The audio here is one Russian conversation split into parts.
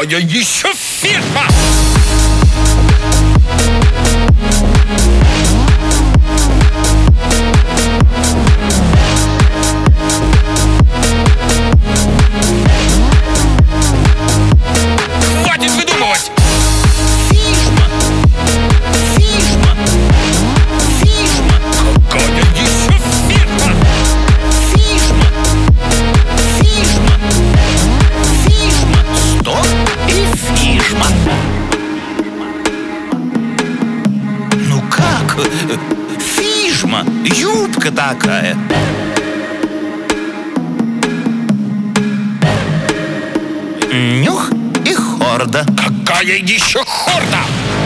Какая еще фирма? Хватит выдумывать! Фишма! Фишма! Фишма! Какая еще фирма? Фишма! Фишма! Фишма! Что? И фишма! Ну как? Фишма! Юбка такая! Нюх и хорда. Какая еще хорда?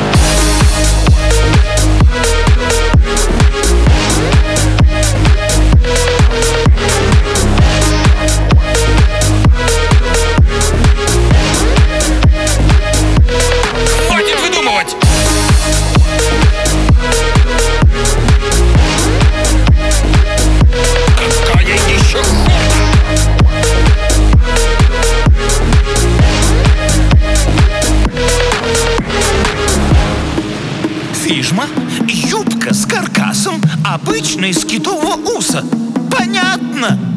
Хватит выдумывать! Какая еще хорда? Фишма, юбка с каркасом обычной с китового уса. Понятно.